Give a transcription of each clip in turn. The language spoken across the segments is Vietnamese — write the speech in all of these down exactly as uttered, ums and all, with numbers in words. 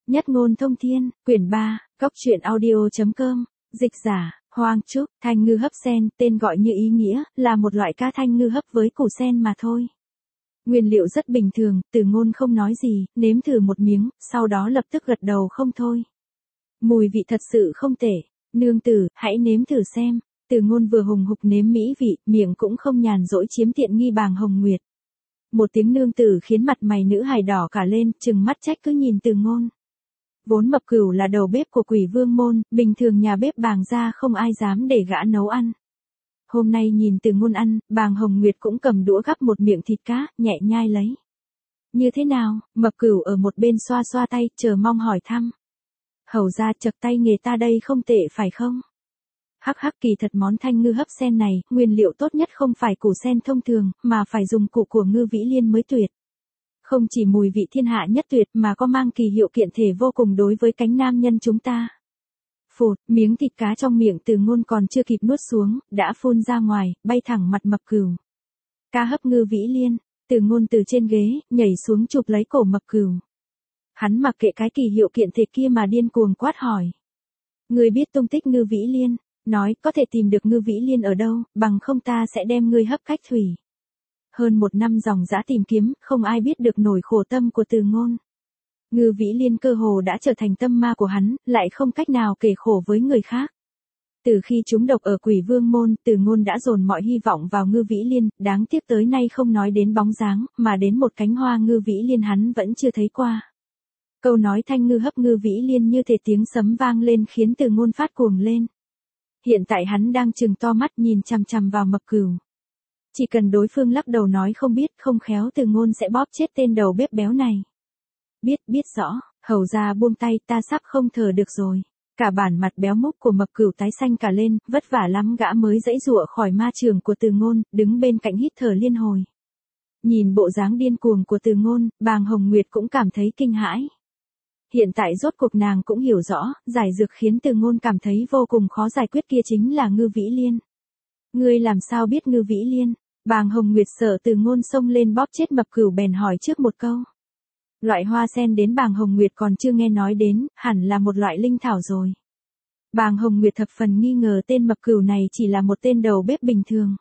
Nhất ngôn thông thiên, quyển ba, góc truyện audio.com, dịch giả, Hoang Trúc, thanh ngư hấp sen, tên gọi như ý nghĩa, là một loại cá thanh ngư hấp với củ sen mà thôi. Nguyên liệu rất bình thường, Từ Ngôn không nói gì, nếm thử một miếng, sau đó lập tức gật đầu không thôi. Mùi vị thật sự không tệ, nương tử, hãy nếm thử xem. Từ Ngôn vừa hùng hục nếm mỹ vị, miệng cũng không nhàn rỗi chiếm tiện nghi Bàng Hồng Nguyệt. Một tiếng nương tử khiến mặt mày nữ hài đỏ cả lên, trừng mắt trách cứ nhìn Từ Ngôn. Vốn Mập Cửu là đầu bếp của Quỷ Vương môn, bình thường nhà bếp Bàng gia không ai dám để gã nấu ăn. Hôm nay nhìn Từ Ngôn ăn, Bàng Hồng Nguyệt cũng cầm đũa gắp một miệng thịt cá, nhẹ nhai lấy. Như thế nào? Mập Cửu ở một bên xoa xoa tay, chờ mong hỏi thăm. Hầu ra chậc tay nghề ta đây không tệ phải không? Hắc hắc, kỳ thật món thanh ngư hấp sen này, nguyên liệu tốt nhất không phải củ sen thông thường, mà phải dùng củ của Ngư Vĩ Liên mới tuyệt. Không chỉ mùi vị thiên hạ nhất tuyệt mà có mang kỳ hiệu kiện thể vô cùng đối với cánh nam nhân chúng ta. Phụt, miếng thịt cá trong miệng Từ Ngôn còn chưa kịp nuốt xuống, đã phun ra ngoài, bay thẳng mặt Mập Cửu. Cá hấp Ngư Vĩ Liên, Từ Ngôn từ trên ghế, nhảy xuống chụp lấy cổ Mập Cửu. Hắn mặc kệ cái kỳ hiệu kiện thể kia mà điên cuồng quát hỏi. Ngươi biết tung tích Ngư Vĩ Liên, nói có thể tìm được Ngư Vĩ Liên ở đâu, bằng không ta sẽ đem ngươi hấp cách thủy. Hơn một năm dòng dã tìm kiếm, không ai biết được nổi khổ tâm của Từ Ngôn. Ngư Vĩ Liên cơ hồ đã trở thành tâm ma của hắn, lại không cách nào kể khổ với người khác. Từ khi trúng độc ở Quỷ Vương môn, Từ Ngôn đã dồn mọi hy vọng vào Ngư Vĩ Liên, đáng tiếc tới nay không nói đến bóng dáng, mà đến một cánh hoa Ngư Vĩ Liên hắn vẫn chưa thấy qua. Câu nói thanh ngư hấp Ngư Vĩ Liên như thể tiếng sấm vang lên khiến Từ Ngôn phát cuồng lên. Hiện tại hắn đang trừng to mắt nhìn chằm chằm vào Mập Cửu. Chỉ cần đối phương lắc đầu nói không biết, không khéo Từ Ngôn sẽ bóp chết tên đầu bếp béo này. Biết, biết rõ, hầu ra buông tay, ta sắp không thở được rồi. Cả bản mặt béo múc của Mập Cửu tái xanh cả lên, vất vả lắm gã mới giãy giụa khỏi ma trường của Từ Ngôn, đứng bên cạnh hít thở liên hồi. Nhìn bộ dáng điên cuồng của Từ Ngôn, Bàng Hồng Nguyệt cũng cảm thấy kinh hãi. Hiện tại rốt cuộc nàng cũng hiểu rõ, giải dược khiến Từ Ngôn cảm thấy vô cùng khó giải quyết kia chính là Ngư Vĩ Liên. Ngươi làm sao biết Ngư Vĩ Liên? Bàng Hồng Nguyệt sợ Từ Ngôn xông lên bóp chết Mập Cửu bèn hỏi trước một câu. Loại hoa sen đến Bàng Hồng Nguyệt còn chưa nghe nói đến, hẳn là một loại linh thảo rồi. Bàng Hồng Nguyệt thập phần nghi ngờ tên Mập Cửu này chỉ là một tên đầu bếp bình thường.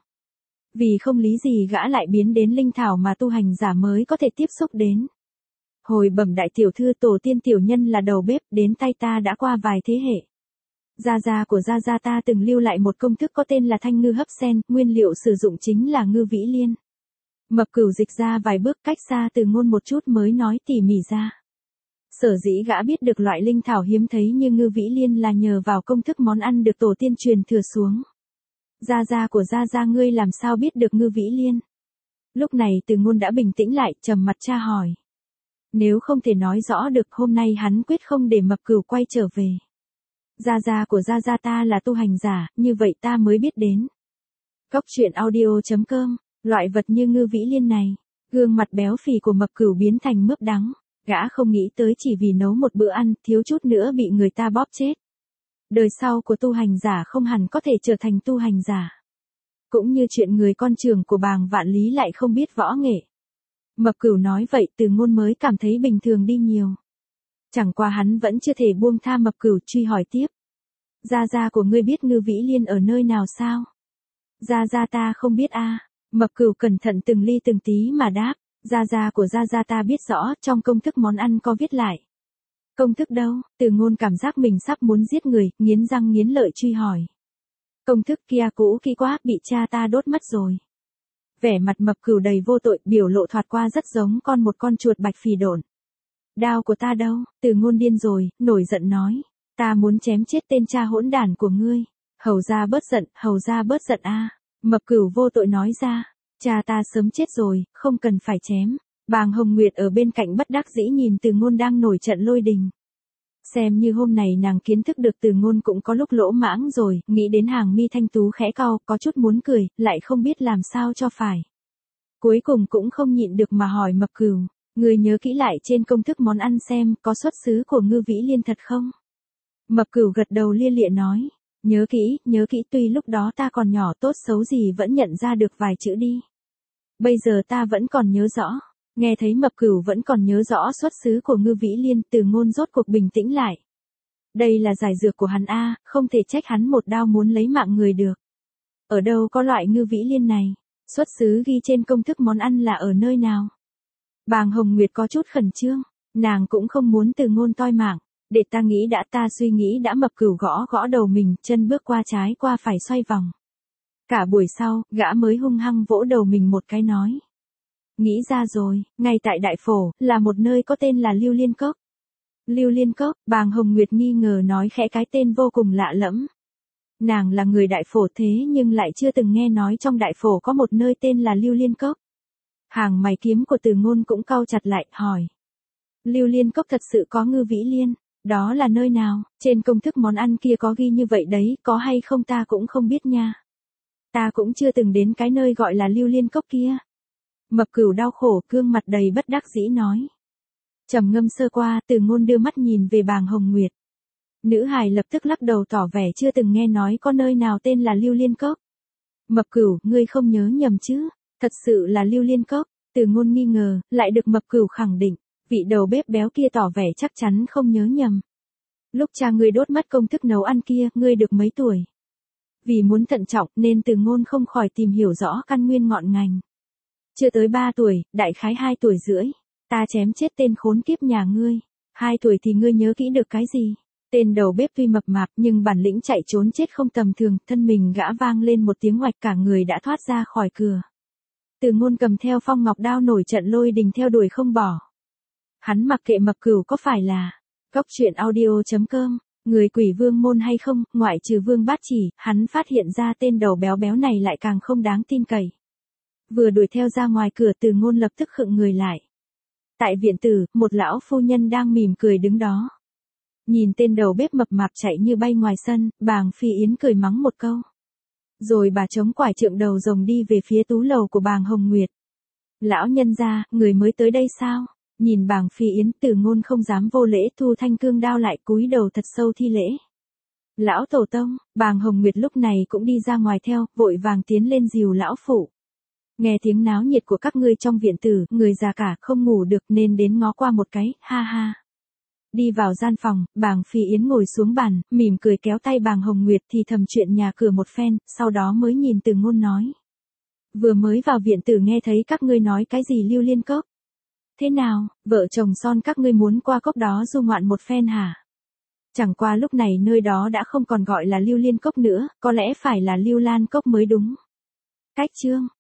Vì không lý gì gã lại biến đến linh thảo mà tu hành giả mới có thể tiếp xúc đến. Hồi bẩm đại tiểu thư, tổ tiên tiểu nhân là đầu bếp, đến tay ta đã qua vài thế hệ. Gia gia của gia gia ta từng lưu lại một công thức có tên là thanh ngư hấp sen, nguyên liệu sử dụng chính là Ngư Vĩ Liên. Mập Cửu dịch ra vài bước cách xa Từ Ngôn một chút mới nói tỉ mỉ ra. Sở dĩ gã biết được loại linh thảo hiếm thấy như Ngư Vĩ Liên là nhờ vào công thức món ăn được tổ tiên truyền thừa xuống. Gia gia của gia gia ngươi làm sao biết được Ngư Vĩ Liên? Lúc này Từ Ngôn đã bình tĩnh lại, trầm mặt tra hỏi. Nếu không thể nói rõ được, hôm nay hắn quyết không để Mập Cửu quay trở về. Gia gia của gia gia ta là tu hành giả, như vậy ta mới biết đến. Góc truyện audio.com, loại vật như Ngư Vĩ Liên này, gương mặt béo phì của Mập Cửu biến thành mướp đắng, gã không nghĩ tới chỉ vì nấu một bữa ăn, thiếu chút nữa bị người ta bóp chết. Đời sau của tu hành giả không hẳn có thể trở thành tu hành giả. Cũng như chuyện người con trưởng của Bàng Vạn Lý lại không biết võ nghệ. Mập Cửu nói vậy Từ Ngôn mới cảm thấy bình thường đi nhiều. Chẳng qua hắn vẫn chưa thể buông tha Mập Cửu, truy hỏi tiếp. Gia gia của ngươi biết Ngư Vĩ Liên ở nơi nào sao? Gia gia ta không biết a. À. Mập Cửu cẩn thận từng ly từng tí mà đáp. Gia gia của gia gia ta biết rõ, trong công thức món ăn có viết lại. Công thức đâu? Từ Ngôn cảm giác mình sắp muốn giết người, nghiến răng nghiến lợi truy hỏi. Công thức kia cũ kỹ quá, bị cha ta đốt mất rồi. Vẻ mặt Mập Cửu đầy vô tội, biểu lộ thoạt qua rất giống con một con chuột bạch phì độn. Đao của ta đâu? Từ Ngôn điên rồi, nổi giận nói. Ta muốn chém chết tên cha hỗn đản của ngươi. Hầu ra bớt giận, hầu ra bớt giận a. À. Mập Cửu vô tội nói ra. Cha ta sớm chết rồi, không cần phải chém. Bàng Hồng Nguyệt ở bên cạnh bất đắc dĩ nhìn Từ Ngôn đang nổi trận lôi đình. Xem như hôm này nàng kiến thức được Từ Ngôn cũng có lúc lỗ mãng rồi, nghĩ đến hàng mi thanh tú khẽ cau, có chút muốn cười, lại không biết làm sao cho phải. Cuối cùng cũng không nhịn được mà hỏi Mập Cửu, ngươi nhớ kỹ lại trên công thức món ăn xem, có xuất xứ của Ngư Vĩ Liên thật không? Mập Cửu gật đầu lia lịa nói, nhớ kỹ, nhớ kỹ, tuy lúc đó ta còn nhỏ, tốt xấu gì vẫn nhận ra được vài chữ đi. Bây giờ ta vẫn còn nhớ rõ. Nghe thấy Mập Cửu vẫn còn nhớ rõ xuất xứ của Ngư Vĩ Liên, Từ Ngôn rốt cuộc bình tĩnh lại. Đây là giải dược của hắn a, không thể trách hắn một đao muốn lấy mạng người được. Ở đâu có loại Ngư Vĩ Liên này? Xuất xứ ghi trên công thức món ăn là ở nơi nào? Bàng Hồng Nguyệt có chút khẩn trương, nàng cũng không muốn Từ Ngôn toi mạng. Để ta nghĩ đã, ta suy nghĩ đã. Mập Cửu gõ gõ đầu mình, chân bước qua trái qua phải xoay vòng. Cả buổi sau, gã mới hung hăng vỗ đầu mình một cái nói. Nghĩ ra rồi, ngay tại Đại Phổ, là một nơi có tên là Lưu Liên Cốc. Lưu Liên Cốc, Bàng Hồng Nguyệt nghi ngờ nói khẽ, cái tên vô cùng lạ lẫm. Nàng là người Đại Phổ thế nhưng lại chưa từng nghe nói trong Đại Phổ có một nơi tên là Lưu Liên Cốc. Hàng mày kiếm của Từ Ngôn cũng cau chặt lại, hỏi. Lưu Liên Cốc thật sự có Ngư Vĩ Liên, đó là nơi nào? Trên công thức món ăn kia có ghi như vậy đấy, có hay không ta cũng không biết nha. Ta cũng chưa từng đến cái nơi gọi là Lưu Liên Cốc kia. Mập Cửu đau khổ, gương mặt đầy bất đắc dĩ nói. Trầm ngâm sơ qua, Từ Ngôn đưa mắt nhìn về Bàng Hồng Nguyệt. Nữ hài lập tức lắc đầu tỏ vẻ chưa từng nghe nói có nơi nào tên là Lưu Liên Cốc. Mập Cửu, ngươi không nhớ nhầm chứ? Thật sự là Lưu Liên Cốc. Từ Ngôn nghi ngờ, lại được Mập Cửu khẳng định. Vị đầu bếp béo kia tỏ vẻ chắc chắn không nhớ nhầm. Lúc cha ngươi đốt mất công thức nấu ăn kia, ngươi được mấy tuổi? Vì muốn thận trọng nên Từ Ngôn không khỏi tìm hiểu rõ căn nguyên ngọn ngành. Chưa tới ba tuổi, đại khái hai tuổi rưỡi. Ta chém chết tên khốn kiếp nhà ngươi. Hai tuổi thì ngươi nhớ kỹ được cái gì? Tên đầu bếp tuy mập mạp nhưng bản lĩnh chạy trốn chết không tầm thường, thân mình gã vang lên một tiếng oạch, cả người đã thoát ra khỏi cửa. Từ Ngôn cầm theo phong ngọc đao nổi trận lôi đình theo đuổi không bỏ. Hắn mặc kệ Mập Cửu có phải là Cốc Truyện Audio chấm com, người Quỷ Vương môn hay không, ngoại trừ Vương Bát Chỉ, hắn phát hiện ra tên đầu béo béo này lại càng không đáng tin cậy. Vừa đuổi theo ra ngoài cửa, Từ Ngôn lập tức khựng người lại. Tại viện tử, một lão phu nhân đang mỉm cười đứng đó. Nhìn tên đầu bếp mập mạp chạy như bay ngoài sân, Bàng Phi Yến cười mắng một câu. Rồi bà chống quải trượng đầu rồng đi về phía tú lầu của Bàng Hồng Nguyệt. Lão nhân gia, người mới tới đây sao? Nhìn Bàng Phi Yến, Từ Ngôn không dám vô lễ, thu thanh cương đao lại, cúi đầu thật sâu thi lễ. Lão tổ tông, Bàng Hồng Nguyệt lúc này cũng đi ra ngoài theo, vội vàng tiến lên dìu lão phụ. Nghe tiếng náo nhiệt của các ngươi trong viện tử, người già cả không ngủ được nên đến ngó qua một cái, ha ha. Đi vào gian phòng, Bàng Phi Yến ngồi xuống bàn, mỉm cười kéo tay Bàng Hồng Nguyệt thì thầm chuyện nhà cửa một phen, sau đó mới nhìn Từ Ngôn nói. Vừa mới vào viện tử nghe thấy các ngươi nói cái gì Lưu Liên Cốc. Thế nào, vợ chồng son các ngươi muốn qua cốc đó du ngoạn một phen hả? Chẳng qua lúc này nơi đó đã không còn gọi là Lưu Liên Cốc nữa, có lẽ phải là Lưu Lan Cốc mới đúng. Cách chương